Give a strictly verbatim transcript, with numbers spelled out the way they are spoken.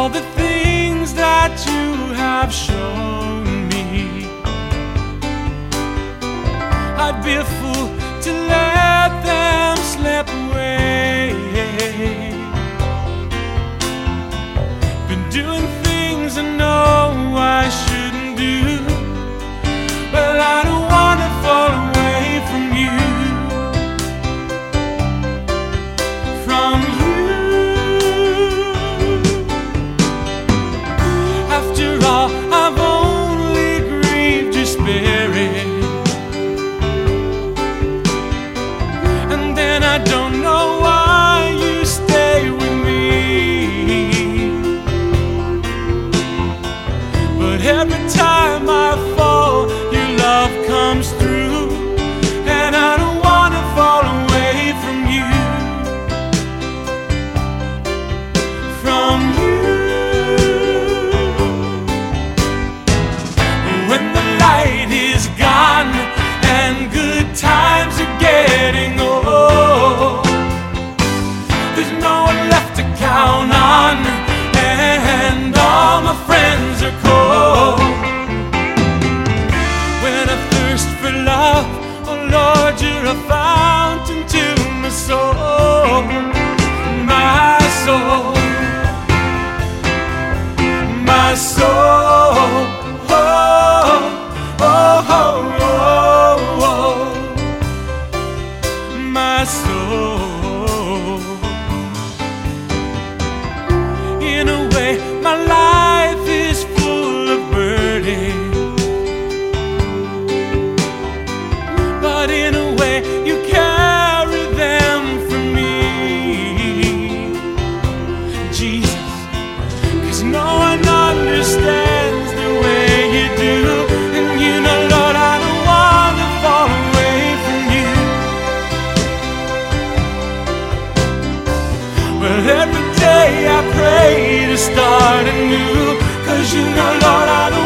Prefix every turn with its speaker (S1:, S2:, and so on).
S1: all the things that you have shown me. I'd be a fool to let them slip away. Been doing things I know I shouldn't do. Well, I don't want to fall away from you. From you. After all, I've only grieved your spirit. And then I don't know why you stay with me. But every time I fall, your love comes through. And I don't want to fall away from you. From you. When the light is gone and good times are getting old, there's no one left to count on, and all my friends are cold. When I thirst for love, oh Lord, you're a fountain to my soul, my soul, my soul. Oh, oh, oh, oh, oh. My soul. In a way, my life is full of burdens, but in a way, you carry them for me, Jesus, 'cause no one understands the way you do. And you know, Lord, I don't want to fall away from you. Well, every day I pray to start anew, 'cause you know, Lord, I don't